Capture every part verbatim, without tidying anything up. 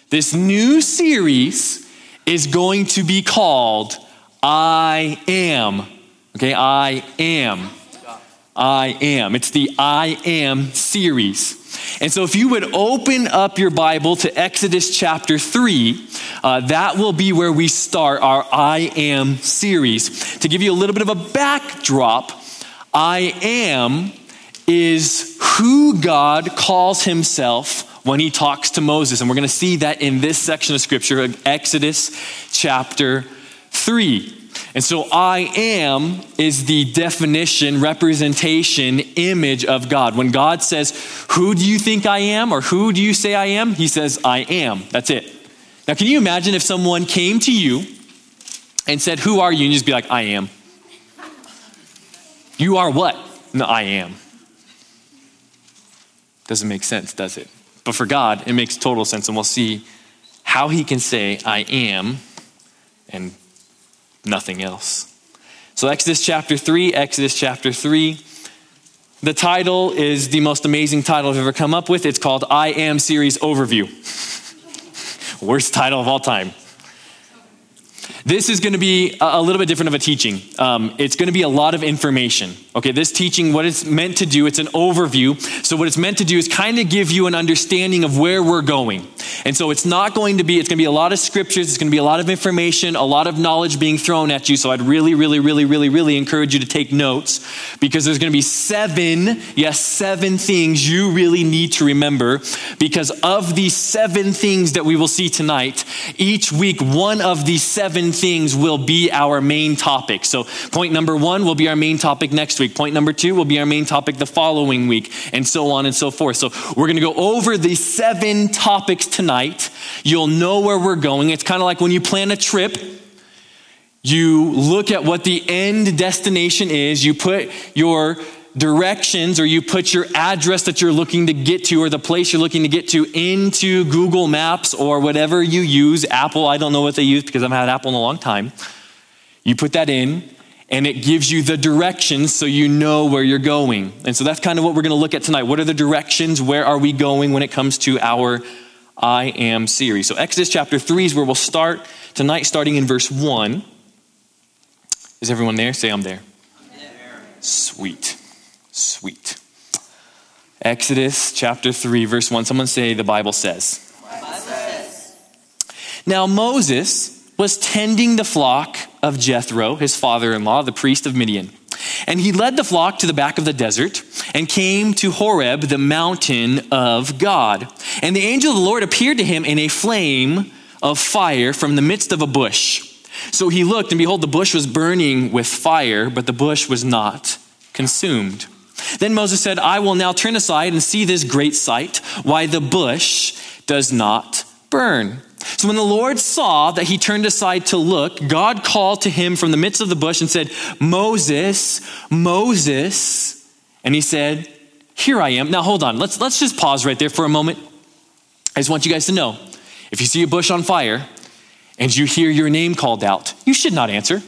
This new series is going to be called I Am. Okay, I Am. I Am. It's the I Am series. And so if you would open up your Bible to Exodus chapter three, uh, that will be where we start our I Am series. To give you a little bit of a backdrop, I Am is who God calls himself when he talks to Moses. And we're going to see that in this section of scripture, Exodus chapter three. And so I am is the definition, representation, image of God. When God says, who do you think I am? Or who do you say I am? He says, I am. That's it. Now, can you imagine if someone came to you and said, who are you? And you just be like, I am. You are what? No, I am. Doesn't make sense, does it? But for God, it makes total sense. And we'll see how he can say, I am, and nothing else. So Exodus chapter three, Exodus chapter three. The title is the most amazing title I've ever come up with. It's called I Am Series Overview. Worst title of all time. This is going to be a little bit different of a teaching. Um, it's going to be a lot of information. Okay, this teaching, what it's meant to do, it's an overview. So what it's meant to do is kind of give you an understanding of where we're going. And so it's not going to be, it's going to be a lot of scriptures. It's going to be a lot of information, a lot of knowledge being thrown at you. So I'd really, really, really, really, really encourage you to take notes, because there's going to be seven, yes, seven things you really need to remember, because of these seven things that we will see tonight, each week, one of these seven things will be our main topic. So point number one will be our main topic next week. Point number two will be our main topic the following week, and so on and so forth. So we're going to go over these seven topics tonight. You'll know where we're going. It's kind of like when you plan a trip, you look at what the end destination is. You put your directions, or you put your address that you're looking to get to, or the place you're looking to get to, into Google Maps or whatever you use. Apple, I don't know what they use because I haven't had Apple in a long time. You put that in, and it gives you the directions so you know where you're going. And so that's kind of what we're going to look at tonight. What are the directions? Where are we going when it comes to our I Am series? So Exodus chapter three is where we'll start tonight, starting in verse one. Is everyone there? Say, I'm there. I'm there. Sweet. Sweet. Exodus chapter three, verse one. Someone say, the Bible says. The Bible says. Now Moses was tending the flock of Jethro, his father-in-law, the priest of Midian. And he led the flock to the back of the desert and came to Horeb, the mountain of God. And the angel of the Lord appeared to him in a flame of fire from the midst of a bush. So he looked, and behold, the bush was burning with fire, but the bush was not consumed. Then Moses said, I will now turn aside and see this great sight, why the bush does not burn. So when the Lord saw that he turned aside to look, God called to him from the midst of the bush and said, Moses, Moses. And he said, here I am. Now hold on, let's, let's just pause right there for a moment. I just want you guys to know, if you see a bush on fire and you hear your name called out, you should not answer.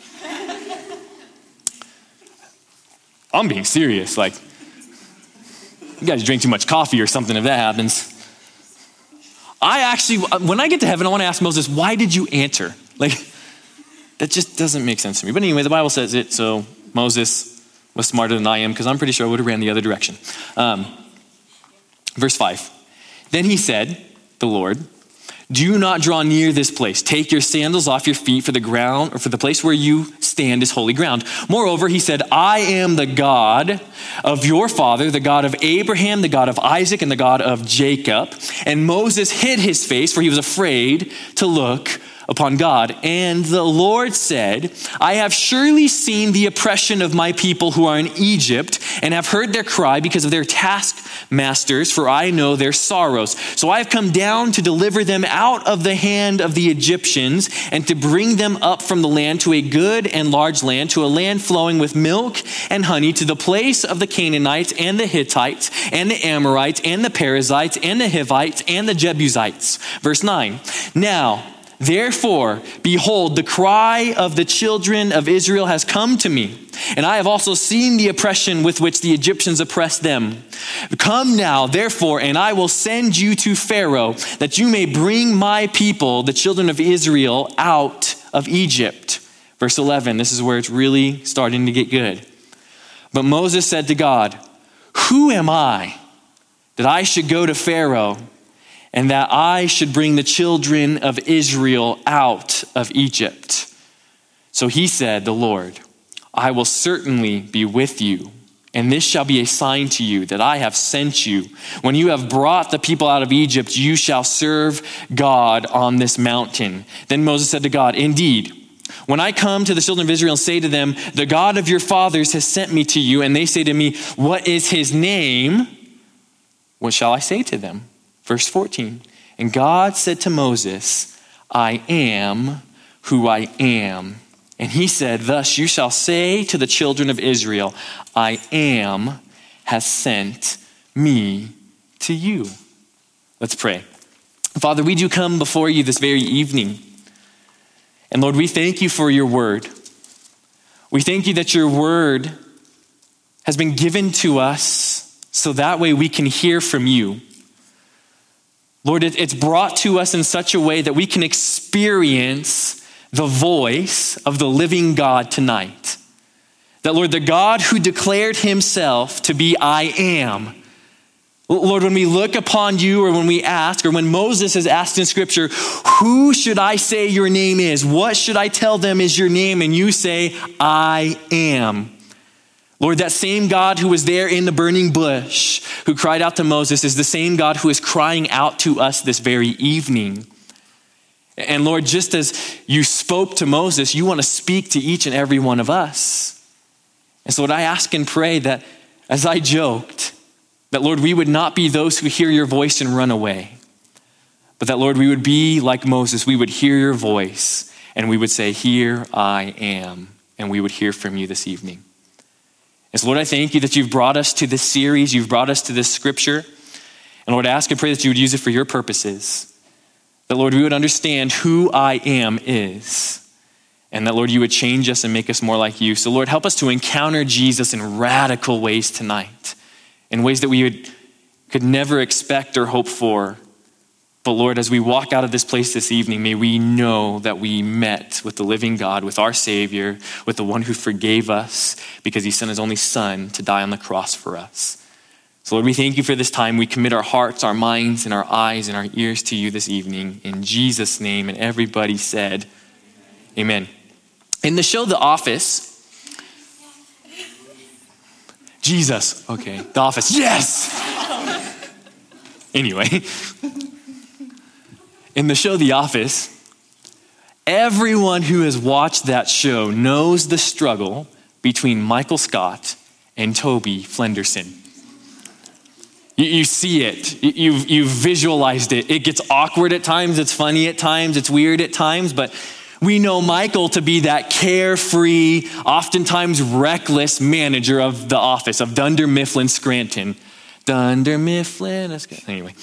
I'm being serious. Like, you guys drink too much coffee or something if that happens. I actually, when I get to heaven, I want to ask Moses, why did you answer? Like, that just doesn't make sense to me. But anyway, the Bible says it, so Moses was smarter than I am, because I'm pretty sure I would have ran the other direction. Um, verse five. Then he said, the Lord, do not draw near this place. Take your sandals off your feet, for the ground, or for the place where you stand is holy ground. Moreover, he said, I am the God of your father, the God of Abraham, the God of Isaac, and the God of Jacob. And Moses hid his face, for he was afraid to look upon God. And the Lord said, I have surely seen the oppression of my people who are in Egypt, and have heard their cry because of their taskmasters, for I know their sorrows. So I have come down to deliver them out of the hand of the Egyptians, and to bring them up from the land to a good and large land, to a land flowing with milk and honey, to the place of the Canaanites and the Hittites and the Amorites and the Perizzites and the Hivites and the Jebusites. Verse nine. Now, Therefore, behold, the cry of the children of Israel has come to me, and I have also seen the oppression with which the Egyptians oppress them. Come now, therefore, and I will send you to Pharaoh, that you may bring my people, the children of Israel, out of Egypt. Verse eleven, this is where it's really starting to get good. But Moses said to God, who am I that I should go to Pharaoh, and that I should bring the children of Israel out of Egypt? So he said, the Lord, I will certainly be with you, and this shall be a sign to you that I have sent you. When you have brought the people out of Egypt, you shall serve God on this mountain. Then Moses said to God, indeed, when I come to the children of Israel and say to them, the God of your fathers has sent me to you, and they say to me, what is his name? What shall I say to them? Verse fourteen, and God said to Moses, I am who I am. And he said, thus you shall say to the children of Israel, I am has sent me to you. Let's pray. Father, we do come before you this very evening. And Lord, we thank you for your word. We thank you that your word has been given to us so that way we can hear from you. Lord, it's brought to us in such a way that we can experience the voice of the living God tonight. That, Lord, the God who declared himself to be I am. Lord, when we look upon you, or when we ask, or when Moses is asked in scripture, who should I say your name is? What should I tell them is your name? And you say, I am. Lord, that same God who was there in the burning bush, who cried out to Moses, is the same God who is crying out to us this very evening. And Lord, just as you spoke to Moses, you want to speak to each and every one of us. And so Lord, I ask and pray that, as I joked, that Lord, we would not be those who hear your voice and run away, but that Lord, we would be like Moses. We would hear your voice and we would say, here I am. And we would hear from you this evening. And so Lord, I thank you that you've brought us to this series. You've brought us to this scripture. And Lord, I ask and pray that you would use it for your purposes. That Lord, we would understand who I am is. And that Lord, you would change us and make us more like you. So Lord, help us to encounter Jesus in radical ways tonight. In ways that we would, could never expect or hope for. But Lord, as we walk out of this place this evening, may we know that we met with the living God, with our Savior, with the one who forgave us because he sent his only Son to die on the cross for us. So Lord, we thank you for this time. We commit our hearts, our minds, and our eyes and our ears to you this evening. In Jesus' name, and everybody said, amen. In the show The Office, Jesus, okay, The Office, yes! Anyway, in the show The Office, everyone who has watched that show knows the struggle between Michael Scott and Toby Flenderson. You, you see it, you've, you've visualized it. It gets awkward at times, it's funny at times, it's weird at times, but we know Michael to be that carefree, oftentimes reckless manager of the office, of Dunder Mifflin Scranton. Dunder Mifflin, that's good. Anyway.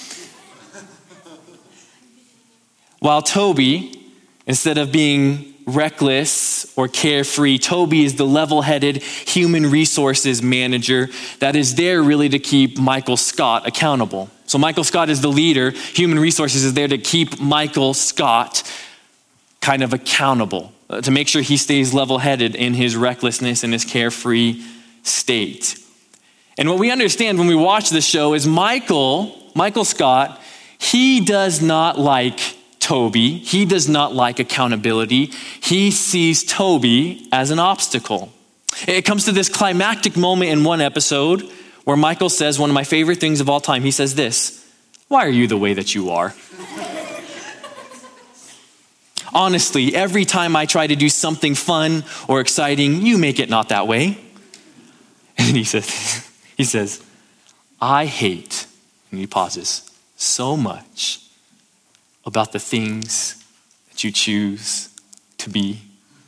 While Toby, instead of being reckless or carefree, Toby is the level-headed human resources manager that is there really to keep Michael Scott accountable. So Michael Scott is the leader. Human resources is there to keep Michael Scott kind of accountable, uh, to make sure he stays level-headed in his recklessness and his carefree state. And what we understand when we watch this show is Michael, Michael Scott, he does not like Toby. He does not like accountability. He sees Toby as an obstacle. It comes to this climactic moment in one episode where Michael says one of my favorite things of all time. He says this, "Why are you the way that you are?" Honestly, every time I try to do something fun or exciting, you make it not that way. And he says, he says, I hate, and he pauses, so much about the things that you choose to be.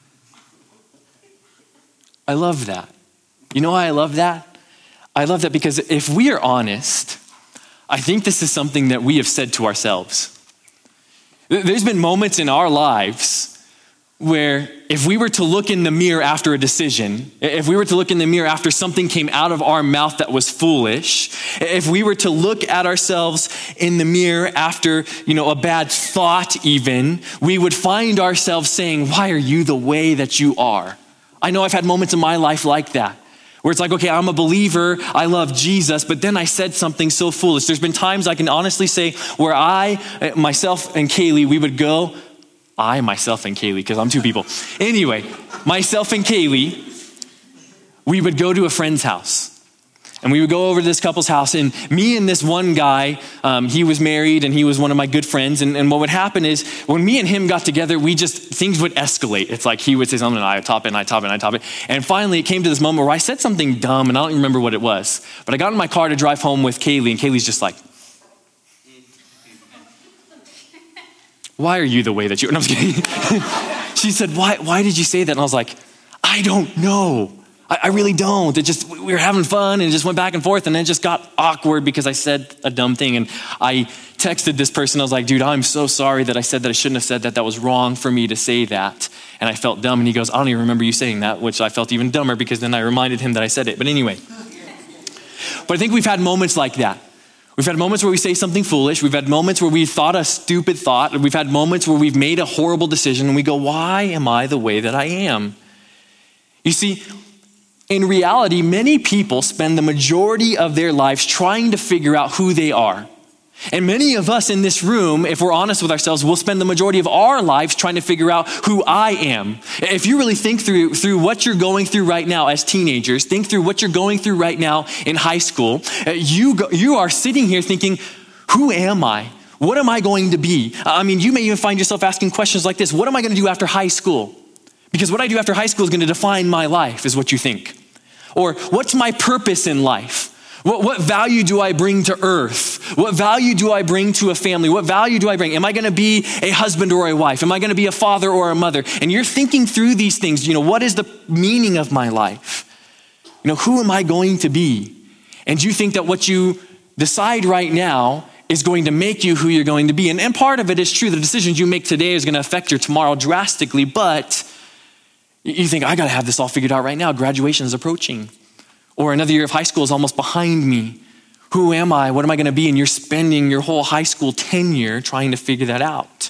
I love that. You know why I love that? I love that because if we are honest, I think this is something that we have said to ourselves. There's been moments in our lives where if we were to look in the mirror after a decision, if we were to look in the mirror after something came out of our mouth that was foolish, if we were to look at ourselves in the mirror after, you know, a bad thought even, we would find ourselves saying, why are you the way that you are? I know I've had moments in my life like that, where it's like, okay, I'm a believer, I love Jesus, but then I said something so foolish. There's been times I can honestly say where I, myself and Kaylee, we would go, I, myself, and Kaylee, because I'm two people. Anyway, myself and Kaylee, we would go to a friend's house. And we would go over to this couple's house. And me and this one guy, um, he was married and he was one of my good friends. And, and what would happen is when me and him got together, we just, things would escalate. It's like he would say something and I would top it and I top it and I top it. And finally it came to this moment where I said something dumb and I don't even remember what it was. But I got in my car to drive home with Kaylee and Kaylee's just like, why are you the way that you, and I'm just kidding. She said, why, why did you say that? And I was like, I don't know. I, I really don't. It just, we were having fun and it just went back and forth and then it just got awkward because I said a dumb thing. And I texted this person. I was like, dude, I'm so sorry that I said that. I shouldn't have said that. That was wrong for me to say that. And I felt dumb. And he goes, I don't even remember you saying that, which I felt even dumber because then I reminded him that I said it. But anyway, but I think we've had moments like that. We've had moments where we say something foolish. We've had moments where we thought a stupid thought. We've had moments where we've made a horrible decision and we go, why am I the way that I am? You see, in reality, many people spend the majority of their lives trying to figure out who they are. And many of us in this room, if we're honest with ourselves, will spend the majority of our lives trying to figure out who I am. If you really think through, through what you're going through right now as teenagers, think through what you're going through right now in high school, you, go, you are sitting here thinking, who am I? What am I going to be? I mean, you may even find yourself asking questions like this. What am I going to do after high school? Because what I do after high school is going to define my life, is what you think. Or what's my purpose in life? What, what value do I bring to earth? What value do I bring to a family? What value do I bring? Am I going to be a husband or a wife? Am I going to be a father or a mother? And you're thinking through these things. You know, what is the meaning of my life? You know, who am I going to be? And you think that what you decide right now is going to make you who you're going to be. And, and part of it is true. The decisions you make today is going to affect your tomorrow drastically. But you think, I got to have this all figured out right now. Graduation is approaching. Or another year of high school is almost behind me. Who am I? What am I going to be? And you're spending your whole high school tenure trying to figure that out.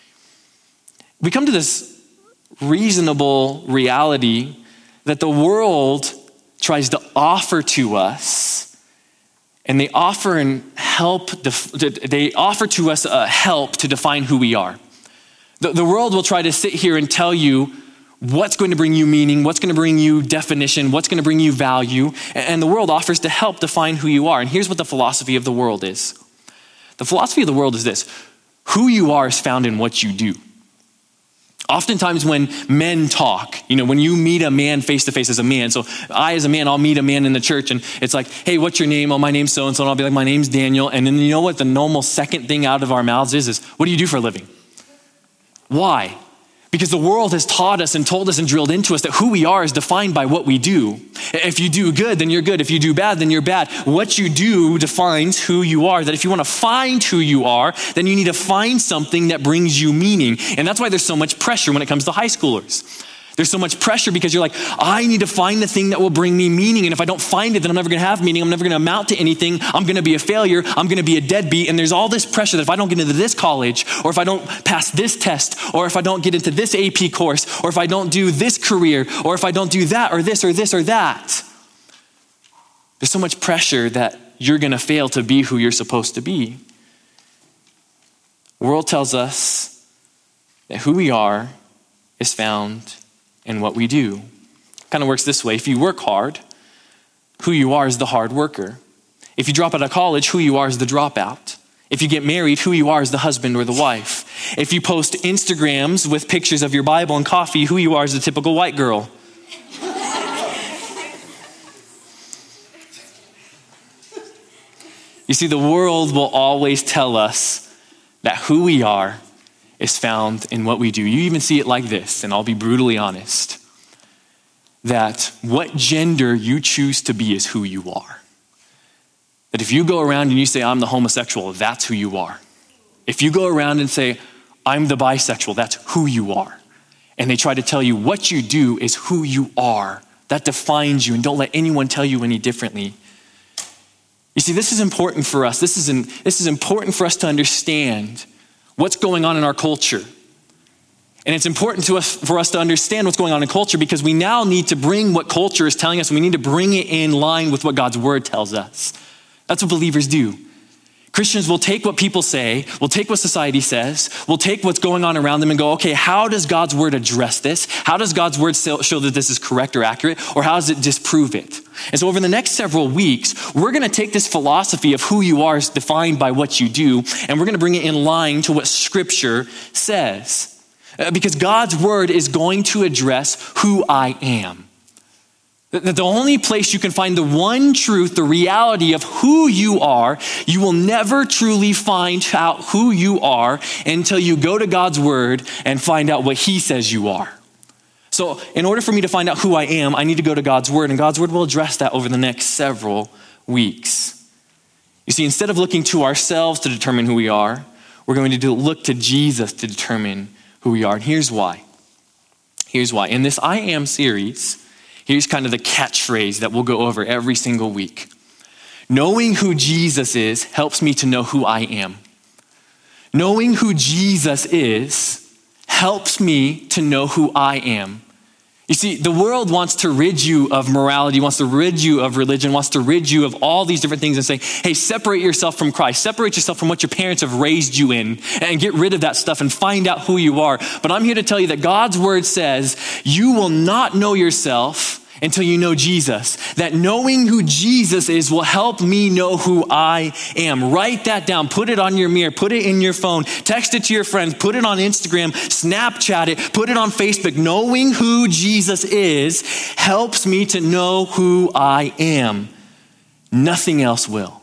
We come to this reasonable reality that the world tries to offer to us, and they offer and help. They offer to us a help to define who we are. The, the world will try to sit here and tell you what's going to bring you meaning, what's going to bring you definition, what's going to bring you value. And the world offers to help define who you are. And here's what the philosophy of the world is. The philosophy of the world is this: who you are is found in what you do. Oftentimes when men talk, you know, when you meet a man face to face as a man, so I as a man, I'll meet a man in the church and it's like, hey, what's your name? Oh, my name's so-and-so. And I'll be like, my name's Daniel. And then you know what the normal second thing out of our mouths is, is what do you do for a living? Why? Because the world has taught us and told us and drilled into us that who we are is defined by what we do. If you do good, then you're good. If you do bad, then you're bad. What you do defines who you are. That if you want to find who you are, then you need to find something that brings you meaning. And that's why there's so much pressure when it comes to high schoolers. There's so much pressure because you're like, I need to find the thing that will bring me meaning. And if I don't find it, then I'm never going to have meaning. I'm never going to amount to anything. I'm going to be a failure. I'm going to be a deadbeat. And there's all this pressure that if I don't get into this college, or if I don't pass this test, or if I don't get into this A P course, or if I don't do this career, or if I don't do that, or this, or this, or that, there's so much pressure that you're going to fail to be who you're supposed to be. The world tells us that who we are is found in what we do. It kind of works this way. If you work hard, who you are is the hard worker. If you drop out of college, who you are is the dropout. If you get married, who you are is the husband or the wife. If you post Instagrams with pictures of your Bible and coffee, who you are is the typical white girl. You see, the world will always tell us that who we are is found in what we do. You even see it like this, and I'll be brutally honest, that what gender you choose to be is who you are. That if you go around and you say, I'm the homosexual, that's who you are. If you go around and say, I'm the bisexual. That's who you are. And they try to tell you what you do is who you are. That defines you, and don't let anyone tell you any differently. You see, this is important for us. This is, an, this is important for us to understand what's going on in our culture. And it's important to us for us to understand what's going on in culture because we now need to bring what culture is telling us, and we need to bring it in line with what God's word tells us. That's what believers do. Christians will take what people say, will take what society says, will take what's going on around them and go, okay, how does God's word address this? How does God's word show that this is correct or accurate? Or how does it disprove it? And so over the next several weeks, we're gonna take this philosophy of who you are is defined by what you do, and we're gonna bring it in line to what Scripture says. Because God's word is going to address who I am. That the only place you can find the one truth, the reality of who you are, you will never truly find out who you are until you go to God's word and find out what he says you are. So in order for me to find out who I am, I need to go to God's word, and God's word will address that over the next several weeks. You see, instead of looking to ourselves to determine who we are, we're going to do, look to Jesus to determine who we are. And here's why. Here's why. In this I Am series, here's kind of the catchphrase that we'll go over every single week. Knowing who Jesus is helps me to know who I am. Knowing who Jesus is helps me to know who I am. You see, the world wants to rid you of morality, wants to rid you of religion, wants to rid you of all these different things and say, hey, separate yourself from Christ, separate yourself from what your parents have raised you in, and get rid of that stuff and find out who you are. But I'm here to tell you that God's word says you will not know yourself until you know Jesus. That knowing who Jesus is will help me know who I am. Write that down. Put it on your mirror. Put it in your phone. Text it to your friends. Put it on Instagram. Snapchat it. Put it on Facebook. Knowing who Jesus is helps me to know who I am. Nothing else will.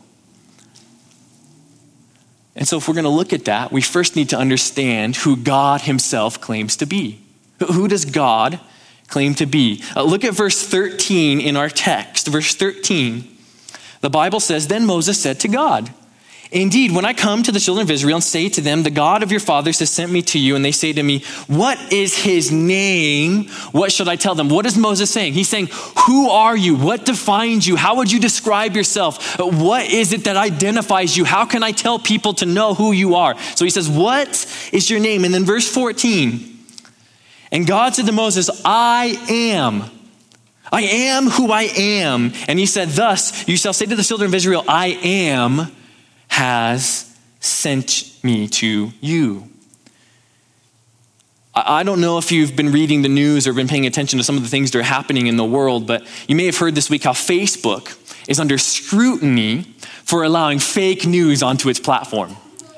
And so if we're going to look at that, we first need to understand who God himself claims to be. Who does God claim to be? Uh, look at verse thirteen in our text. Verse thirteen, the Bible says, then Moses said to God, indeed, when I come to the children of Israel and say to them, the God of your fathers has sent me to you, and they say to me, what is his name? What should I tell them? What is Moses saying? He's saying, who are you? What defines you? How would you describe yourself? What is it that identifies you? How can I tell people to know who you are? So he says, what is your name? And then verse fourteen, and God said to Moses, I am. I am who I am. And he said, thus you shall say to the children of Israel, I am has sent me to you. I don't know if you've been reading the news or been paying attention to some of the things that are happening in the world, but you may have heard this week how Facebook is under scrutiny for allowing fake news onto its platform.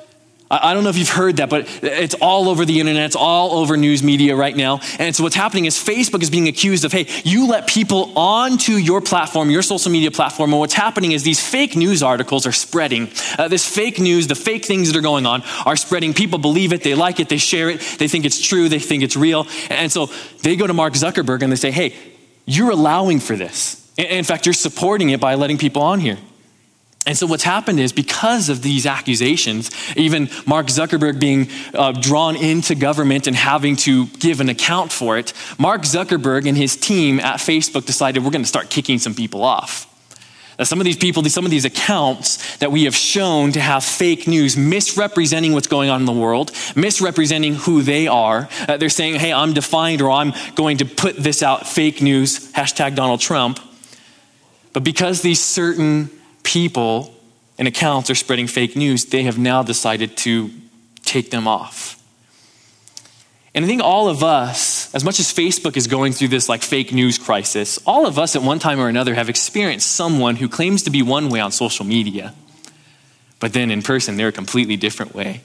I don't know if you've heard that, but it's all over the internet. It's all over news media right now. And so what's happening is Facebook is being accused of, hey, you let people onto your platform, your social media platform. And what's happening is these fake news articles are spreading. Uh, this fake news, the fake things that are going on are spreading. People believe it. They like it. They share it. They think it's true. They think it's real. And so they go to Mark Zuckerberg and they say, hey, you're allowing for this. In fact, you're supporting it by letting people on here. And so what's happened is because of these accusations, even Mark Zuckerberg being uh, drawn into government and having to give an account for it, Mark Zuckerberg and his team at Facebook decided we're going to start kicking some people off. Now, some of these people, some of these accounts that we have shown to have fake news, misrepresenting what's going on in the world, misrepresenting who they are. Uh, they're saying, hey, I'm defined, or I'm going to put this out, fake news, hashtag Donald Trump. But because these certain people and accounts are spreading fake news, they have now decided to take them off. And I think all of us, as much as Facebook is going through this like fake news crisis, all of us at one time or another have experienced someone who claims to be one way on social media, but then in person, they're a completely different way.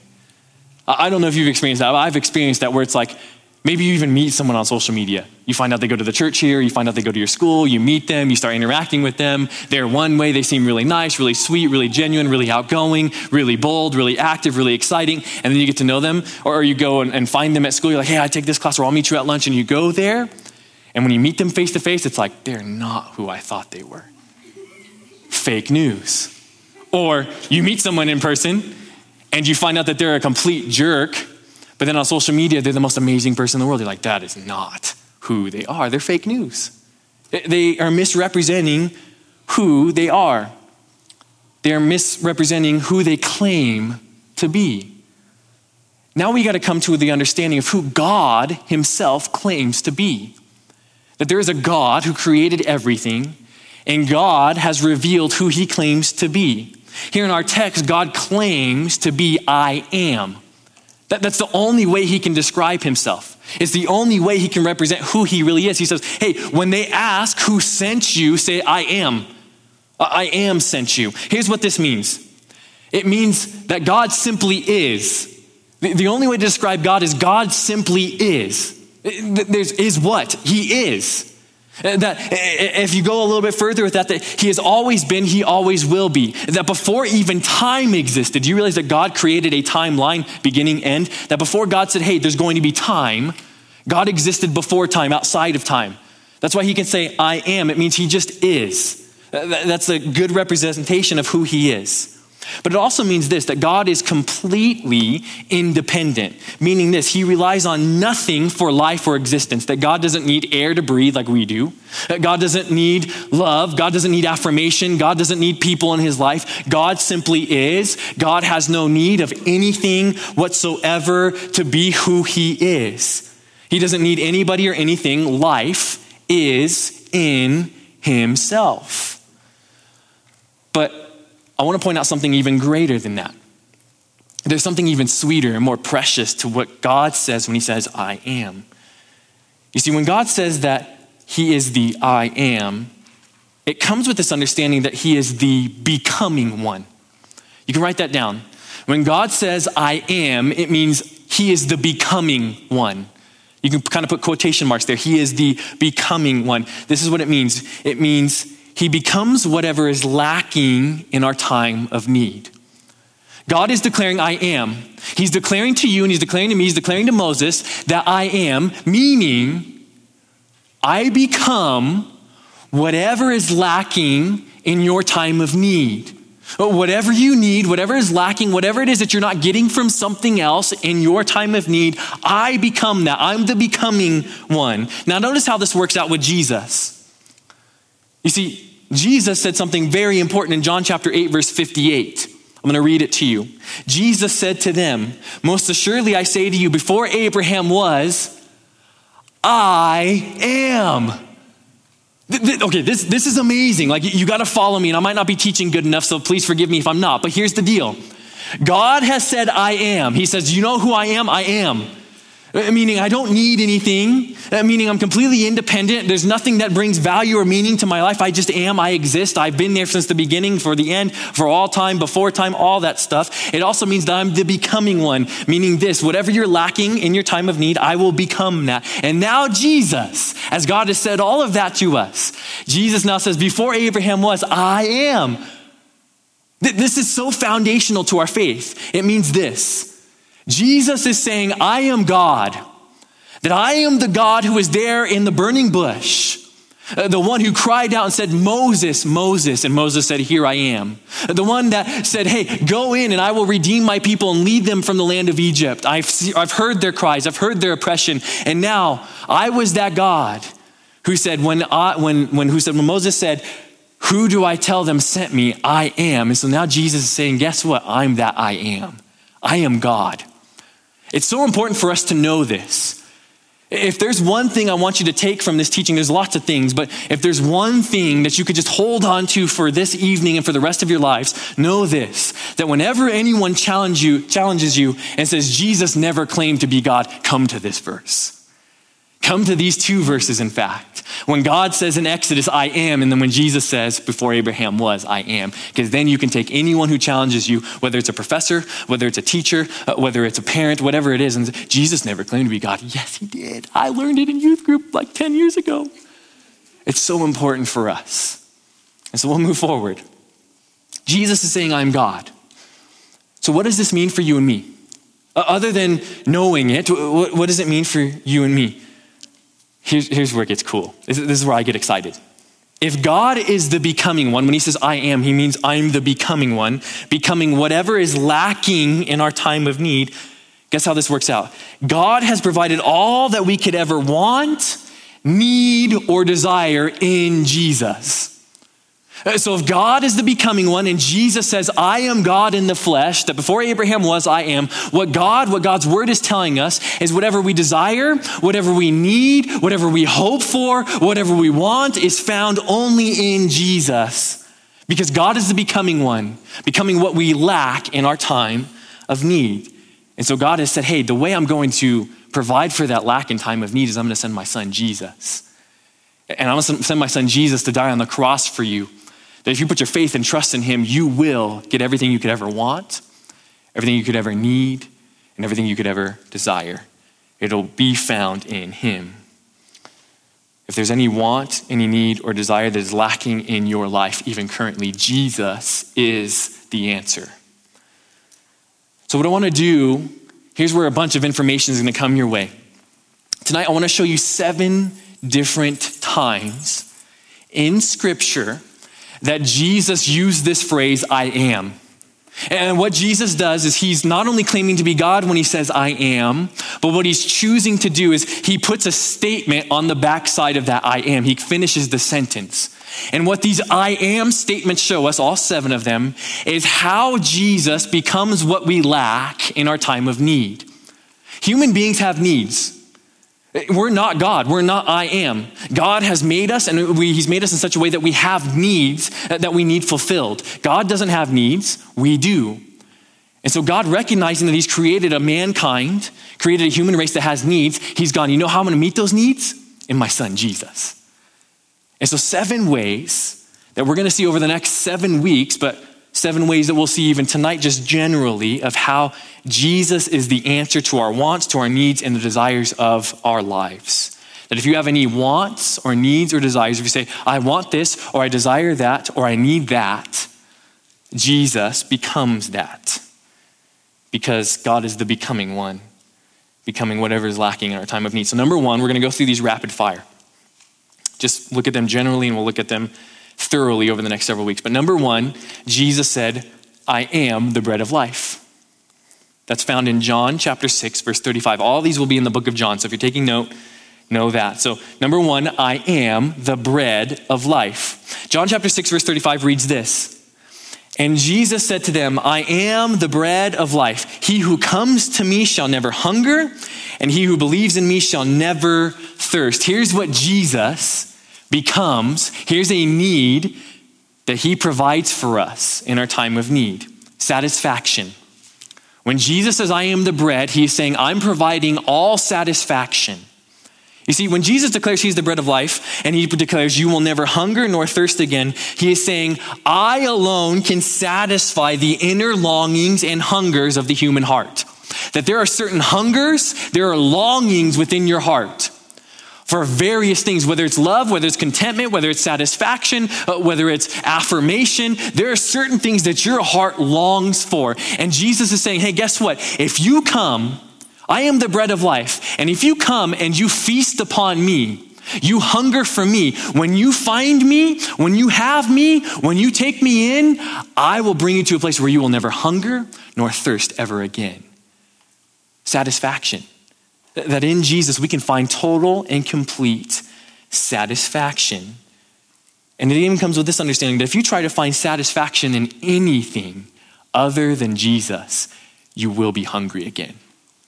I don't know if you've experienced that, but I've experienced that where it's like, maybe you even meet someone on social media. You find out they go to the church here, you find out they go to your school, you meet them, you start interacting with them. They're one way, they seem really nice, really sweet, really genuine, really outgoing, really bold, really active, really exciting. And then you get to know them, or you go and, and find them at school. You're like, hey, I take this class, or I'll meet you at lunch. And you go there, and when you meet them face to face, it's like, they're not who I thought they were. Fake news. Or you meet someone in person, and you find out that they're a complete jerk, But then on social media, they're the most amazing person in the world. You're like, that is not who they are. They're fake news. They are misrepresenting who they are. They are misrepresenting who they claim to be. Now we got to come to the understanding of who God himself claims to be. That there is a God who created everything, and God has revealed who he claims to be. Here in our text, God claims to be I am. That, that's the only way he can describe himself. It's the only way he can represent who he really is. He says, hey, when they ask who sent you, say, I am. I am sent you. Here's what this means. It means that God simply is. The, the only way to describe God is God simply is. There's is what? He is. That if you go a little bit further with that, that he has always been, he always will be. That before even time existed, do you realize that God created a timeline, beginning, end? That before God said, hey, there's going to be time, God existed before time, outside of time. That's why he can say, I am. It means he just is. That's a good representation of who he is. But it also means this, that God is completely independent, meaning this, he relies on nothing for life or existence, that God doesn't need air to breathe like we do. That God doesn't need love. God doesn't need affirmation. God doesn't need people in his life. God simply is. God has no need of anything whatsoever to be who he is. He doesn't need anybody or anything. Life is in himself. But I want to point out something even greater than that. There's something even sweeter and more precious to what God says when he says, I am. You see, when God says that he is the I am, it comes with this understanding that he is the becoming one. You can write that down. When God says I am, it means he is the becoming one. You can kind of put quotation marks there. He is the becoming one. This is what it means. It means he becomes whatever is lacking in our time of need. God is declaring, I am. He's declaring to you and he's declaring to me, he's declaring to Moses that I am, meaning I become whatever is lacking in your time of need. Whatever you need, whatever is lacking, whatever it is that you're not getting from something else in your time of need, I become that. I'm the becoming one. Now notice how this works out with Jesus. You see, Jesus said something very important in John chapter eight, verse fifty-eight. I'm going to read it to you. Jesus said to them, most assuredly I say to you, before Abraham was, I am. Th- th- okay, this, this is amazing. Like, you got to follow me, and I might not be teaching good enough, so please forgive me if I'm not. But here's the deal. God has said, I am. He says, you know who I am? I am. Meaning I don't need anything, meaning I'm completely independent. There's nothing that brings value or meaning to my life. I just am, I exist. I've been there since the beginning, for the end, for all time, before time, all that stuff. It also means that I'm the becoming one, meaning this, whatever you're lacking in your time of need, I will become that. And now Jesus, as God has said all of that to us, Jesus now says, before Abraham was, I am. This is so foundational to our faith. It means this. Jesus is saying, I am God, that I am the God who is there in the burning bush, uh, the one who cried out and said, Moses, Moses, and Moses said, here I am. The one that said, hey, go in and I will redeem my people and lead them from the land of Egypt. I've, see, I've heard their cries, I've heard their oppression, and now I was that God who said, when, I, when, when, who said, when Moses said, who do I tell them sent me? I am. And so now Jesus is saying, guess what? I'm that I am. I am God. It's so important for us to know this. If there's one thing I want you to take from this teaching, there's lots of things, but if there's one thing that you could just hold on to for this evening and for the rest of your lives, know this, that whenever anyone challenge you, challenges you and says, Jesus never claimed to be God, come to this verse. Come to these two verses, in fact. When God says in Exodus, I am, and then when Jesus says, before Abraham was, I am. Because then you can take anyone who challenges you, whether it's a professor, whether it's a teacher, uh, whether it's a parent, whatever it is, and say, Jesus never claimed to be God. Yes, he did. I learned it in youth group like ten years ago. It's so important for us. And so we'll move forward. Jesus is saying, I'm God. So what does this mean for you and me? Uh, other than knowing it, what, what does it mean for you and me? Here's, here's where it gets cool. This, this is where I get excited. If God is the becoming one, when he says I am, he means I'm the becoming one, becoming whatever is lacking in our time of need. Guess how this works out? God has provided all that we could ever want, need, or desire in Jesus. So if God is the becoming one and Jesus says, I am God in the flesh, that before Abraham was, I am, what God, what God's word is telling us is whatever we desire, whatever we need, whatever we hope for, whatever we want is found only in Jesus. Because God is the becoming one, becoming what we lack in our time of need. And so God has said, hey, the way I'm going to provide for that lack in time of need is I'm going to send my son Jesus. And I'm going to send my son Jesus to die on the cross for you. That if you put your faith and trust in him, you will get everything you could ever want, everything you could ever need, and everything you could ever desire. It'll be found in him. If there's any want, any need, or desire that is lacking in your life, even currently, Jesus is the answer. So what I want to do, here's where a bunch of information is going to come your way. Tonight, I want to show you seven different times in Scripture that Jesus used this phrase, I am. And what Jesus does is he's not only claiming to be God when he says, I am, but what he's choosing to do is he puts a statement on the backside of that I am. He finishes the sentence. And what these I am statements show us, all seven of them, is how Jesus becomes what we lack in our time of need. Human beings have needs. We're not God. We're not I am. God has made us, and we, he's made us in such a way that we have needs that we need fulfilled. God doesn't have needs. We do. And so God, recognizing that he's created a mankind, created a human race that has needs, he's gone, you know how I'm going to meet those needs? In my son, Jesus. And so seven ways that we're going to see over the next seven weeks, but seven ways that we'll see even tonight just generally of how Jesus is the answer to our wants, to our needs, and the desires of our lives. That if you have any wants or needs or desires, if you say, I want this, or I desire that, or I need that, Jesus becomes that. Because God is the becoming one, becoming whatever is lacking in our time of need. So number one, we're going to go through these rapid fire. Just look at them generally, and we'll look at them thoroughly over the next several weeks. But number one, Jesus said, I am the bread of life. That's found in John chapter six, verse thirty-five. All these will be in the book of John. So if you're taking note, know that. So number one, I am the bread of life. John chapter six, verse thirty-five reads this. And Jesus said to them, I am the bread of life. He who comes to me shall never hunger, and he who believes in me shall never thirst. Here's what Jesus becomes. Here's a need that he provides for us in our time of need. Satisfaction. When Jesus says, I am the bread, he's saying, I'm providing all satisfaction. You see, when Jesus declares he's the bread of life, and he declares you will never hunger nor thirst again, he is saying, I alone can satisfy the inner longings and hungers of the human heart. That there are certain hungers, there are longings within your heart for various things, whether it's love, whether it's contentment, whether it's satisfaction, uh, whether it's affirmation. There are certain things that your heart longs for. And Jesus is saying, hey, guess what? If you come, I am the bread of life. And if you come and you feast upon me, you hunger for me, when you find me, when you have me, when you take me in, I will bring you to a place where you will never hunger nor thirst ever again. Satisfaction. That in Jesus we can find total and complete satisfaction. And it even comes with this understanding that if you try to find satisfaction in anything other than Jesus, you will be hungry again.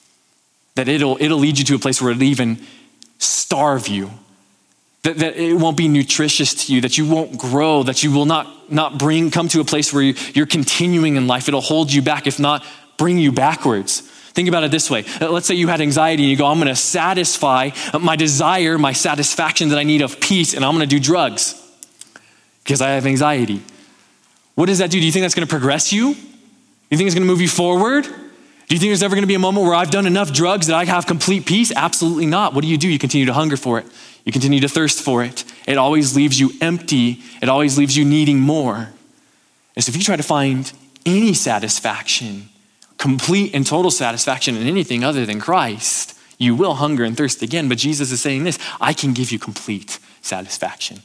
That it'll, it'll lead you to a place where it'll even starve you. That, that it won't be nutritious to you, that you won't grow, that you will not, not bring, come to a place where you, you're continuing in life. It'll hold you back, if not bring you backwards. Think about it this way. Let's say you had anxiety and you go, I'm going to satisfy my desire, my satisfaction that I need of peace, and I'm going to do drugs because I have anxiety. What does that do? Do you think that's going to progress you? Do you think it's going to move you forward? Do you think there's ever going to be a moment where I've done enough drugs that I have complete peace? Absolutely not. What do you do? You continue to hunger for it. You continue to thirst for it. It always leaves you empty. It always leaves you needing more. And so if you try to find any satisfaction, complete and total satisfaction in anything other than Christ, you will hunger and thirst again. But Jesus is saying this, I can give you complete satisfaction.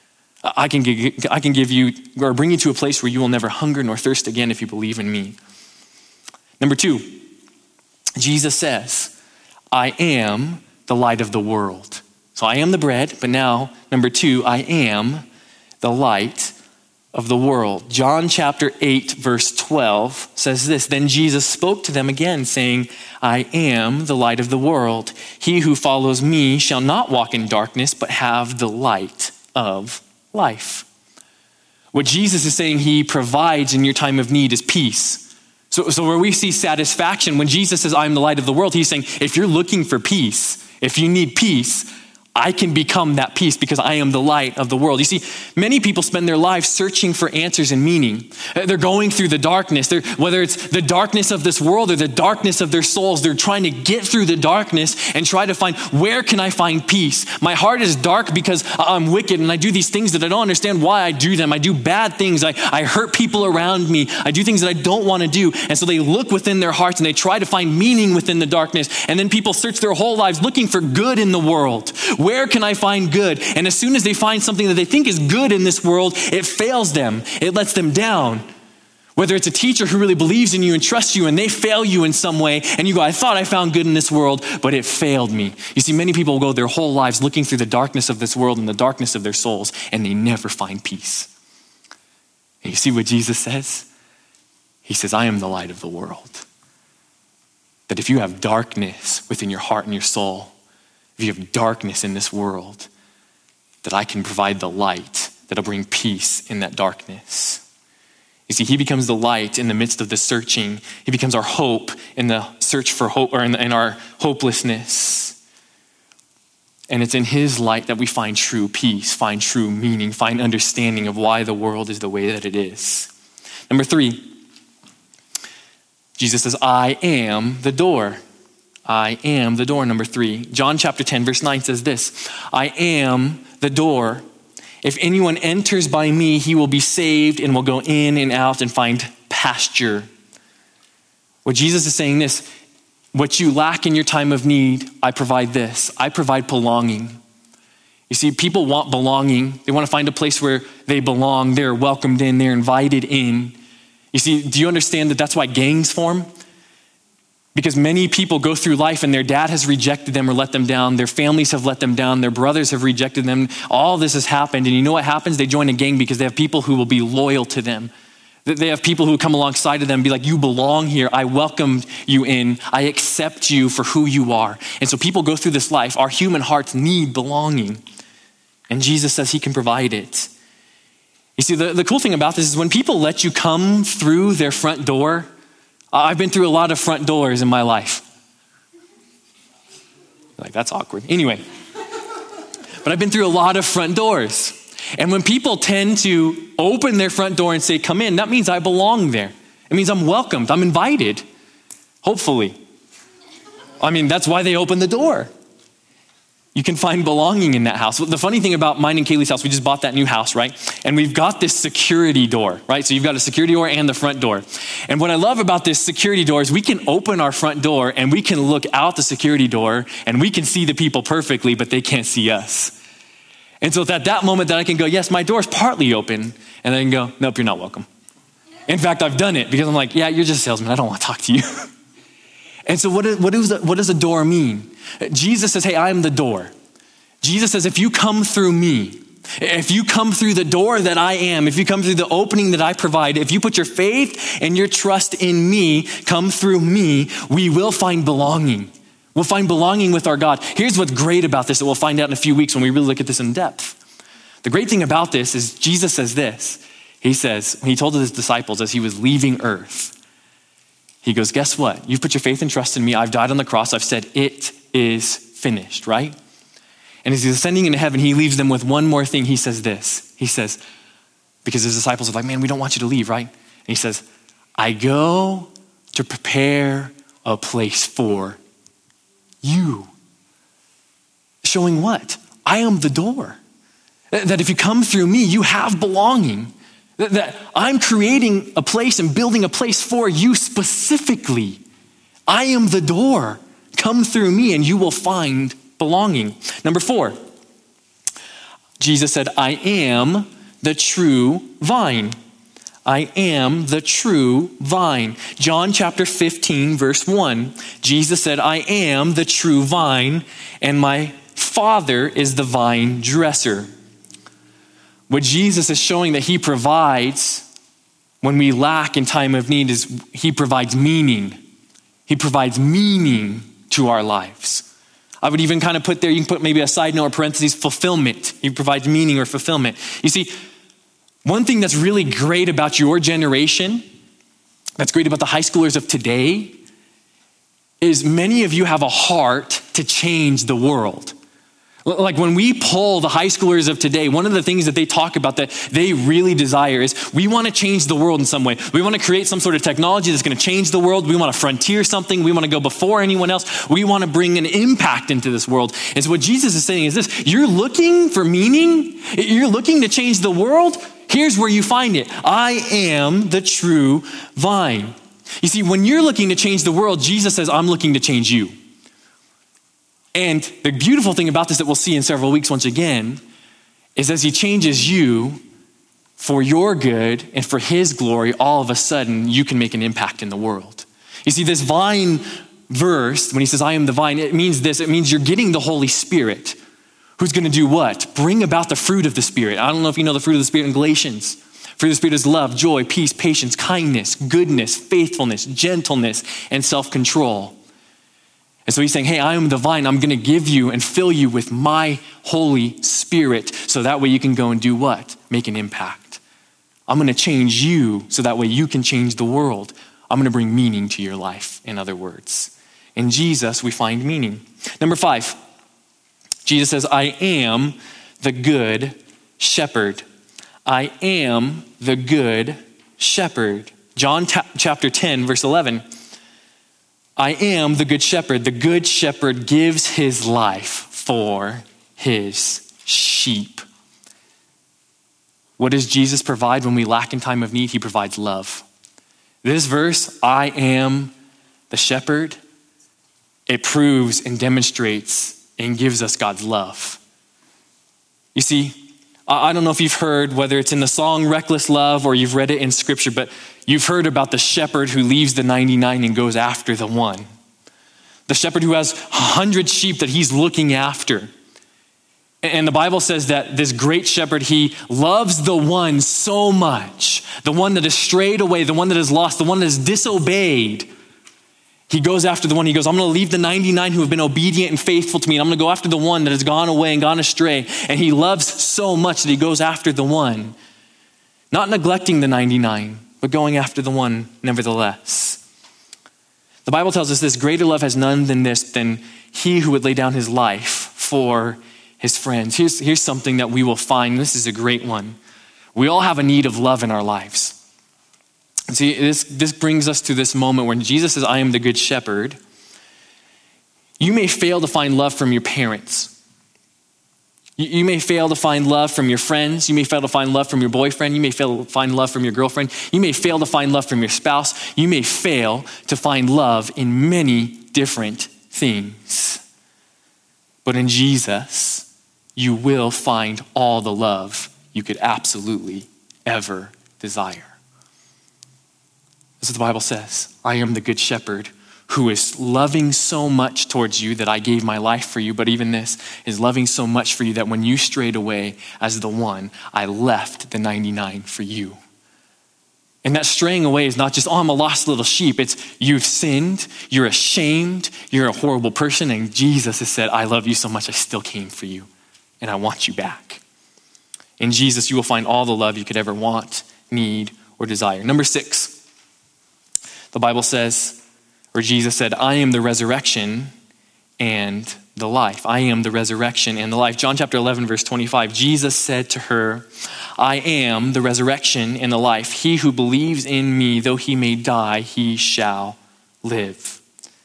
I can give, I can give you, or bring you to a place where you will never hunger nor thirst again if you believe in me. Number two, Jesus says, I am the light of the world. So I am the bread, but now, number two, I am the light of the world. John chapter eight, verse twelve says this, then Jesus spoke to them again, saying, I am the light of the world. He who follows me shall not walk in darkness, but have the light of life. What Jesus is saying he provides in your time of need is peace. So, so where we see satisfaction, when Jesus says, I am the light of the world, he's saying, if you're looking for peace, if you need peace, I can become that peace because I am the light of the world. You see, many people spend their lives searching for answers and meaning. They're going through the darkness. They're, whether it's the darkness of this world or the darkness of their souls, they're trying to get through the darkness and try to find, where can I find peace? My heart is dark because I'm wicked and I do these things that I don't understand why I do them. I do bad things. I, I hurt people around me. I do things that I don't want to do. And so they look within their hearts and they try to find meaning within the darkness. And then people search their whole lives looking for good in the world. Where can I find good? And as soon as they find something that they think is good in this world, it fails them. It lets them down. Whether it's a teacher who really believes in you and trusts you and they fail you in some way and you go, I thought I found good in this world, but it failed me. You see, many people go their whole lives looking through the darkness of this world and the darkness of their souls, and they never find peace. And you see what Jesus says? He says, I am the light of the world. That if you have darkness within your heart and your soul, if you have darkness in this world, that I can provide the light that'll bring peace in that darkness. You see, he becomes the light in the midst of the searching. He becomes our hope in the search for hope, or in, the, in our hopelessness. And it's in his light that we find true peace, find true meaning, find understanding of why the world is the way that it is. Number three, Jesus says, I am the door. I am the door, number three. John chapter ten, verse nine says this, I am the door. If anyone enters by me, he will be saved and will go in and out and find pasture. What Jesus is saying this, what you lack in your time of need, I provide this. I provide belonging. You see, people want belonging. They want to find a place where they belong. They're welcomed in. They're invited in. You see, do you understand that that's why gangs form? Because many people go through life and their dad has rejected them or let them down. Their families have let them down. Their brothers have rejected them. All this has happened. And you know what happens? They join a gang because they have people who will be loyal to them. They have people who come alongside of them and be like, you belong here. I welcomed you in. I accept you for who you are. And so people go through this life. Our human hearts need belonging. And Jesus says he can provide it. You see, the, the cool thing about this is when people let you come through their front door, I've been through a lot of front doors in my life. Like, that's awkward. Anyway, but I've been through a lot of front doors. And when people tend to open their front door and say, come in, that means I belong there. It means I'm welcomed, I'm invited, hopefully. I mean, that's why they open the door. You can find belonging in that house. The funny thing about mine and Kaylee's house, we just bought that new house, right? And we've got this security door, right? So you've got a security door and the front door. And what I love about this security door is we can open our front door and we can look out the security door and we can see the people perfectly, but they can't see us. And so it's at that moment that I can go, yes, my door's partly open. And I can go, nope, you're not welcome. In fact, I've done it because I'm like, yeah, you're just a salesman. I don't want to talk to you. And so what, is, what, is, what does a door mean? Jesus says, hey, I am the door. Jesus says, if you come through me, if you come through the door that I am, if you come through the opening that I provide, if you put your faith and your trust in me, come through me, we will find belonging. We'll find belonging with our God. Here's what's great about this that we'll find out in a few weeks when we really look at this in depth. The great thing about this is Jesus says this. He says, when he told his disciples as he was leaving earth, he goes, guess what? You've put your faith and trust in me. I've died on the cross. I've said it is finished, right? And as he's ascending into heaven, he leaves them with one more thing. He says this. He says, because his disciples are like, man, we don't want you to leave, right? And he says, I go to prepare a place for you. Showing what? I am the door. That if you come through me, you have belonging. That I'm creating a place and building a place for you specifically. I am the door. Come through me and you will find belonging. Number four, Jesus said, I am the true vine. I am the true vine. John chapter fifteen, verse one, Jesus said, I am the true vine, and my Father is the vine dresser. What Jesus is showing that he provides when we lack in time of need is he provides meaning. He provides meaning to our lives. I would even kind of put there, you can put maybe a side note or parentheses, fulfillment. He provides meaning or fulfillment. You see, one thing that's really great about your generation, that's great about the high schoolers of today, is many of you have a heart to change the world. Like when we poll the high schoolers of today, one of the things that they talk about that they really desire is we want to change the world in some way. We want to create some sort of technology that's going to change the world. We want to frontier something. We want to go before anyone else. We want to bring an impact into this world. And so what Jesus is saying is this: you're looking for meaning? You're looking to change the world? Here's where you find it. I am the true vine. You see, when you're looking to change the world, Jesus says, I'm looking to change you. And the beautiful thing about this that we'll see in several weeks once again is as he changes you for your good and for his glory, all of a sudden you can make an impact in the world. You see, this vine verse, when he says, I am the vine, it means this. It means you're getting the Holy Spirit, who's going to do what? Bring about the fruit of the Spirit. I don't know if you know the fruit of the Spirit in Galatians. Fruit of the Spirit is love, joy, peace, patience, kindness, goodness, faithfulness, gentleness, and self-control. And so he's saying, hey, I am the vine. I'm going to give you and fill you with my Holy Spirit so that way you can go and do what? Make an impact. I'm going to change you so that way you can change the world. I'm going to bring meaning to your life, in other words. In Jesus, we find meaning. Number five, Jesus says, I am the good shepherd. I am the good shepherd. John ta- chapter ten, verse eleven. I am the good shepherd. The good shepherd gives his life for his sheep. What does Jesus provide when we lack in time of need? He provides love. This verse, I am the shepherd, it proves and demonstrates and gives us God's love. You see, I don't know if you've heard, whether it's in the song Reckless Love or you've read it in scripture, but you've heard about the shepherd who leaves the ninety-nine and goes after the one. The shepherd who has a hundred sheep that he's looking after. And the Bible says that this great shepherd, he loves the one so much, the one that has strayed away, the one that is lost, the one that has disobeyed. He goes after the one. He goes, I'm going to leave the ninety-nine who have been obedient and faithful to me, and I'm going to go after the one that has gone away and gone astray. And he loves so much that he goes after the one, not neglecting the ninety-nine, but going after the one nevertheless. The Bible tells us this: greater love has none than this, than he who would lay down his life for his friends. Here's, here's something that we will find. This is a great one. We all have a need of love in our lives. See, this, this brings us to this moment when Jesus says, I am the good shepherd. You may fail to find love from your parents. You, you may fail to find love from your friends. You may fail to find love from your boyfriend. You may fail to find love from your girlfriend. You may fail to find love from your spouse. You may fail to find love in many different things. But in Jesus, you will find all the love you could absolutely ever desire. This is what the Bible says. I am the good shepherd who is loving so much towards you that I gave my life for you. But even this is loving so much for you that when you strayed away as the one, I left the ninety-nine for you. And that straying away is not just, oh, I'm a lost little sheep. It's you've sinned, you're ashamed, you're a horrible person. And Jesus has said, I love you so much, I still came for you. And I want you back. In Jesus, you will find all the love you could ever want, need, or desire. Number six. The Bible says, or Jesus said, I am the resurrection and the life. I am the resurrection and the life. John chapter eleven, verse twenty-five, Jesus said to her, I am the resurrection and the life. He who believes in me, though he may die, he shall live.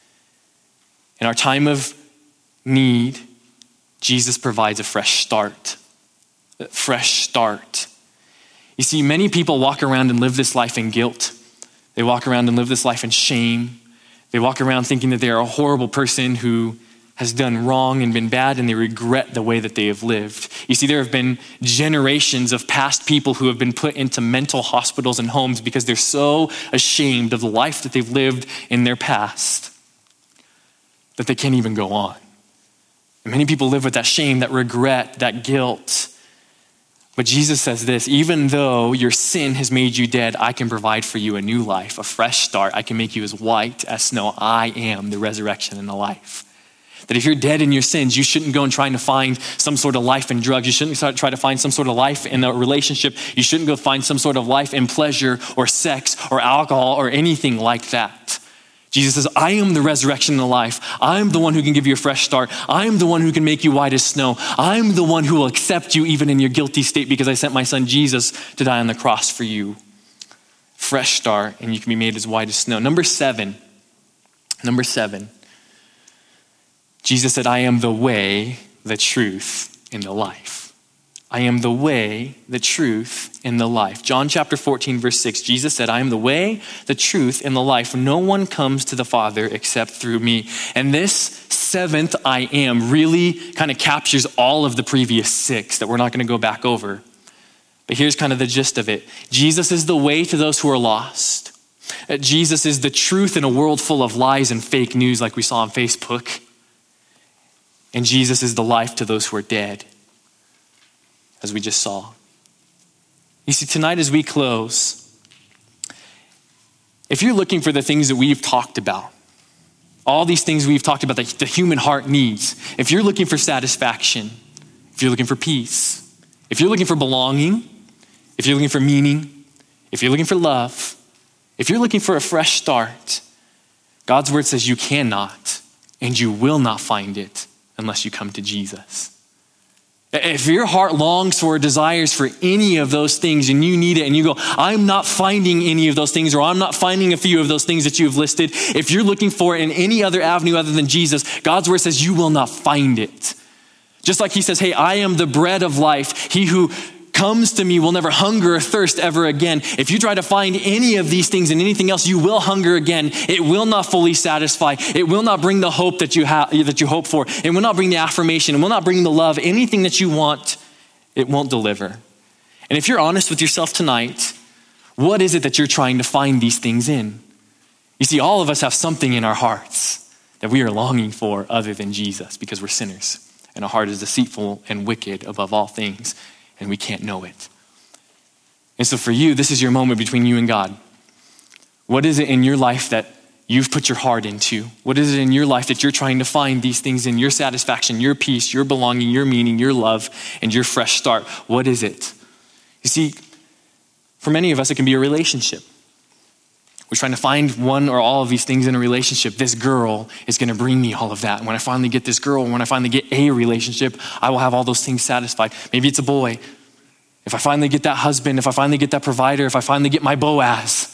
In our time of need, Jesus provides a fresh start. A fresh start. You see, many people walk around and live this life in guilt. They walk around and live this life in shame. They walk around thinking that they are a horrible person who has done wrong and been bad, and they regret the way that they have lived. You see, there have been generations of past people who have been put into mental hospitals and homes because they're so ashamed of the life that they've lived in their past that they can't even go on. And many people live with that shame, that regret, that guilt. But Jesus says this: even though your sin has made you dead, I can provide for you a new life, a fresh start. I can make you as white as snow. I am the resurrection and the life. That if you're dead in your sins, you shouldn't go and trying to find some sort of life in drugs. You shouldn't try to find some sort of life in a relationship. You shouldn't go find some sort of life in pleasure or sex or alcohol or anything like that. Jesus says, I am the resurrection and the life. I'm the one who can give you a fresh start. I'm the one who can make you white as snow. I'm the one who will accept you even in your guilty state because I sent my son Jesus to die on the cross for you. Fresh start, and you can be made as white as snow. Number seven, number seven. Jesus said, I am the way, the truth, and the life. I am the way, the truth, and the life. John chapter fourteen, verse six, Jesus said, I am the way, the truth, and the life. No one comes to the Father except through me. And this seventh I am really kind of captures all of the previous six that we're not going to go back over. But here's kind of the gist of it. Jesus is the way to those who are lost. Jesus is the truth in a world full of lies and fake news like we saw on Facebook. And Jesus is the life to those who are dead, as we just saw. You see, tonight as we close, if you're looking for the things that we've talked about, all these things we've talked about that the human heart needs, if you're looking for satisfaction, if you're looking for peace, if you're looking for belonging, if you're looking for meaning, if you're looking for love, if you're looking for a fresh start, God's word says you cannot and you will not find it unless you come to Jesus. If your heart longs for or desires for any of those things and you need it and you go, I'm not finding any of those things, or I'm not finding a few of those things that you have listed. If you're looking for it in any other avenue other than Jesus, God's word says you will not find it. Just like he says, hey, I am the bread of life. He who comes to me will never hunger or thirst ever again. If you try to find any of these things and anything else, you will hunger again. It will not fully satisfy. It will not bring the hope that you have, that you hope for. It will not bring the affirmation. It will not bring the love. Anything that you want, it won't deliver. And if you're honest with yourself tonight, what is it that you're trying to find these things in? You see, all of us have something in our hearts that we are longing for other than Jesus because we're sinners. And our heart is deceitful and wicked above all things. And we can't know it. And so for you, this is your moment between you and God. What is it in your life that you've put your heart into? What is it in your life that you're trying to find these things in? Your satisfaction, your peace, your belonging, your meaning, your love, and your fresh start. What is it? You see, for many of us, it can be a relationship. We're trying to find one or all of these things in a relationship. This girl is going to bring me all of that. And when I finally get this girl, when I finally get a relationship, I will have all those things satisfied. Maybe it's a boy. If I finally get that husband, if I finally get that provider, if I finally get my Boaz,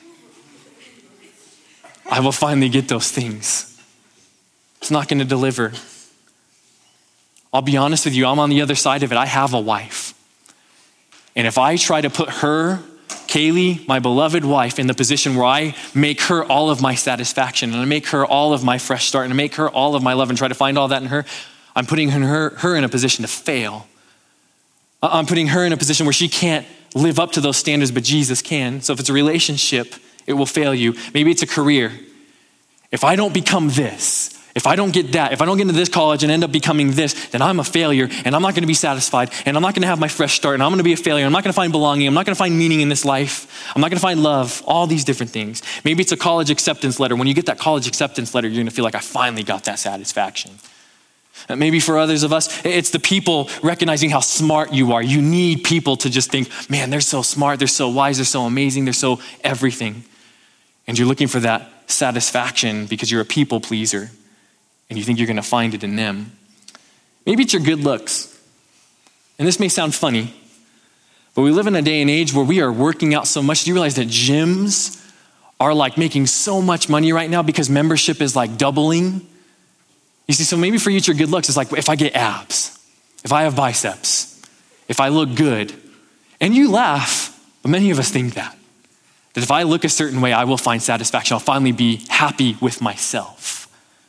I will finally get those things. It's not going to deliver. I'll be honest with you, I'm on the other side of it. I have a wife. And if I try to put her, Kaylee, my beloved wife, in the position where I make her all of my satisfaction and I make her all of my fresh start and I make her all of my love and try to find all that in her, I'm putting her, her in a position to fail. I'm putting her in a position where she can't live up to those standards, but Jesus can. So if it's a relationship, it will fail you. Maybe it's a career. If I don't become this, if I don't get that, if I don't get into this college and end up becoming this, then I'm a failure and I'm not going to be satisfied and I'm not going to have my fresh start and I'm going to be a failure. I'm not going to find belonging. I'm not going to find meaning in this life. I'm not going to find love, all these different things. Maybe it's a college acceptance letter. When you get that college acceptance letter, you're going to feel like I finally got that satisfaction. Maybe for others of us, it's the people recognizing how smart you are. You need people to just think, man, they're so smart, they're so wise, they're so amazing, they're so everything. And you're looking for that satisfaction because you're a people pleaser. And you think you're going to find it in them. Maybe it's your good looks. And this may sound funny, but we live in a day and age where we are working out so much. Do you realize that gyms are like making so much money right now because membership is like doubling? You see, so maybe for you it's your good looks. It's like if I get abs, if I have biceps, if I look good. And you laugh, but many of us think that. That if I look a certain way, I will find satisfaction. I'll finally be happy with myself.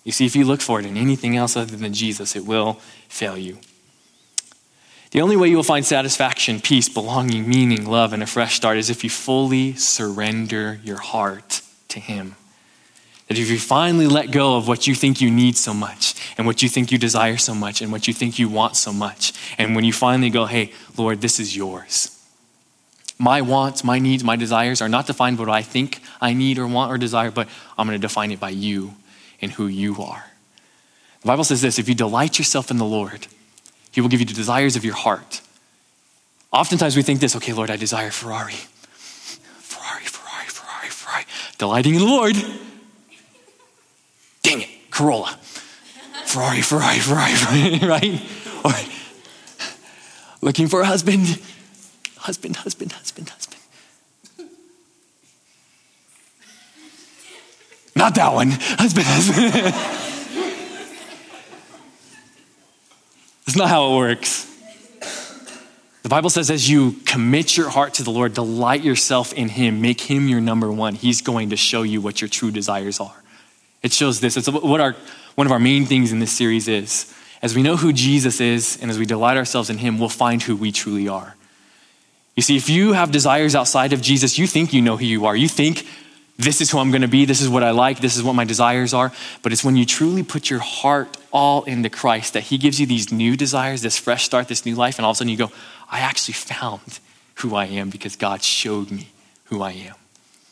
You see, if you look for it in anything else other than Jesus, it will fail you. The only way you will find satisfaction, peace, belonging, meaning, love, and a fresh start is if you fully surrender your heart to him. That if you finally let go of what you think you need so much, and what you think you desire so much, and what you think you want so much, and when you finally go, hey, Lord, this is yours. My wants, my needs, my desires are not defined by what I think I need or want or desire, but I'm going to define it by you and who you are. The Bible says this: if you delight yourself in the Lord, he will give you the desires of your heart. Oftentimes we think this, okay, Lord, I desire Ferrari. Ferrari, Ferrari, Ferrari, Ferrari. Delighting in the Lord. Dang it, Corolla. Ferrari, Ferrari, Ferrari, Ferrari, right? Or looking for a husband. Husband, husband, husband, husband. Not that one. Husband, husband. That's not how it works. The Bible says as you commit your heart to the Lord, delight yourself in him, make him your number one, he's going to show you what your true desires are. It shows this. It's what our one of our main things in this series is. As we know who Jesus is and as we delight ourselves in him, we'll find who we truly are. You see, if you have desires outside of Jesus, you think you know who you are. You think this is who I'm going to be. This is what I like. This is what my desires are. But it's when you truly put your heart all into Christ that he gives you these new desires, this fresh start, this new life. And all of a sudden you go, I actually found who I am because God showed me who I am.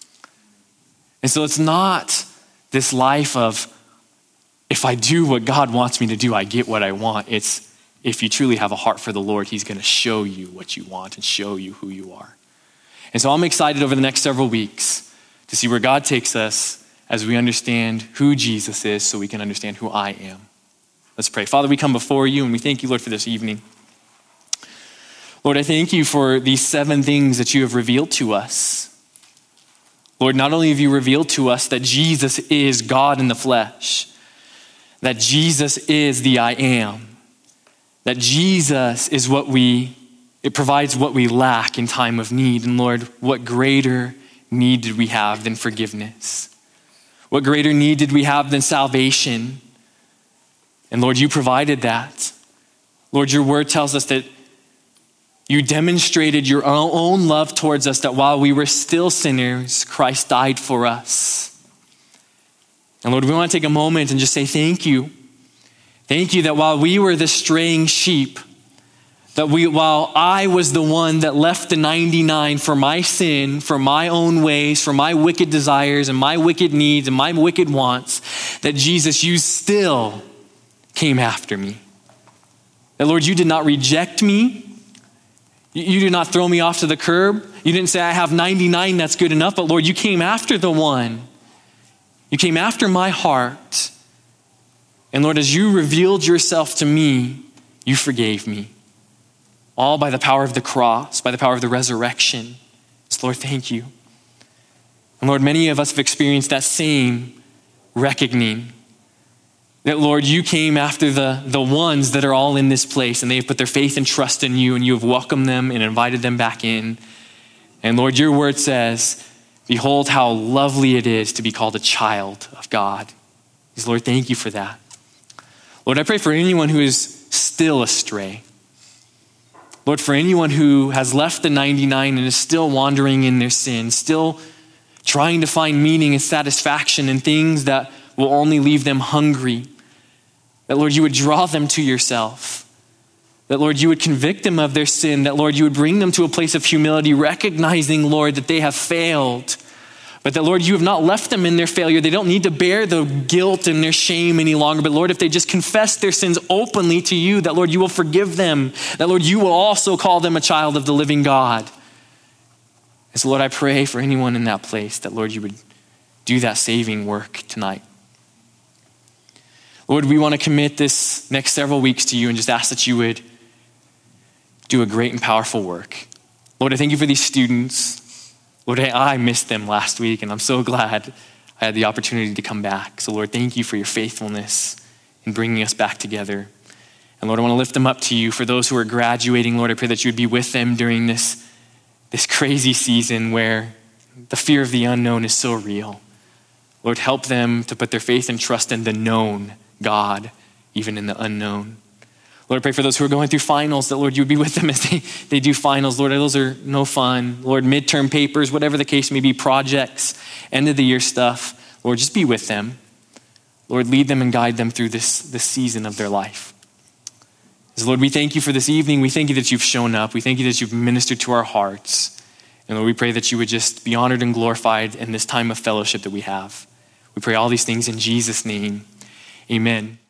And so it's not this life of, if I do what God wants me to do, I get what I want. It's, if you truly have a heart for the Lord, he's going to show you what you want and show you who you are. And so I'm excited over the next several weeks to see where God takes us as we understand who Jesus is so we can understand who I am. Let's pray. Father, we come before you and we thank you, Lord, for this evening. Lord, I thank you for these seven things that you have revealed to us. Lord, not only have you revealed to us that Jesus is God in the flesh, that Jesus is the I am, that Jesus is what we, it provides what we lack in time of need. And Lord, what greater need did we have than forgiveness? What greater need did we have than salvation? And Lord, you provided that. Lord, your word tells us that you demonstrated your own love towards us, that while we were still sinners, Christ died for us. And Lord, we want to take a moment and just say thank you. Thank you that while we were the straying sheep, that we, while I was the one that left the ninety-nine for my sin, for my own ways, for my wicked desires and my wicked needs and my wicked wants, that Jesus, you still came after me. That Lord, you did not reject me. You did not throw me off to the curb. You didn't say I have ninety-nine, that's good enough. But Lord, you came after the one. You came after my heart. And Lord, as you revealed yourself to me, you forgave me. All by the power of the cross, by the power of the resurrection. So Lord, thank you. And Lord, many of us have experienced that same reckoning. That Lord, you came after the, the ones that are all in this place and they have put their faith and trust in you and you have welcomed them and invited them back in. And Lord, your word says, behold how lovely it is to be called a child of God. Because Lord, thank you for that. Lord, I pray for anyone who is still astray. Lord, for anyone who has left the ninety-nine and is still wandering in their sin, still trying to find meaning and satisfaction in things that will only leave them hungry, that Lord, you would draw them to yourself. That Lord, you would convict them of their sin. That Lord, you would bring them to a place of humility, recognizing, Lord, that they have failed. But that Lord, you have not left them in their failure. They don't need to bear the guilt and their shame any longer. But Lord, if they just confess their sins openly to you, that Lord, you will forgive them. That Lord, you will also call them a child of the living God. And so Lord, I pray for anyone in that place that Lord, you would do that saving work tonight. Lord, we want to commit this next several weeks to you and just ask that you would do a great and powerful work. Lord, I thank you for these students. Lord, I missed them last week and I'm so glad I had the opportunity to come back. So Lord, thank you for your faithfulness in bringing us back together. And Lord, I want to lift them up to you. For those who are graduating, Lord, I pray that you would be with them during this, this crazy season where the fear of the unknown is so real. Lord, help them to put their faith and trust in the known God, even in the unknown. Lord, I pray for those who are going through finals that, Lord, you would be with them as they, they do finals. Lord, those are no fun. Lord, midterm papers, whatever the case may be, projects, end of the year stuff. Lord, just be with them. Lord, lead them and guide them through this, this season of their life. So Lord, we thank you for this evening. We thank you that you've shown up. We thank you that you've ministered to our hearts. And Lord, we pray that you would just be honored and glorified in this time of fellowship that we have. We pray all these things in Jesus' name. Amen.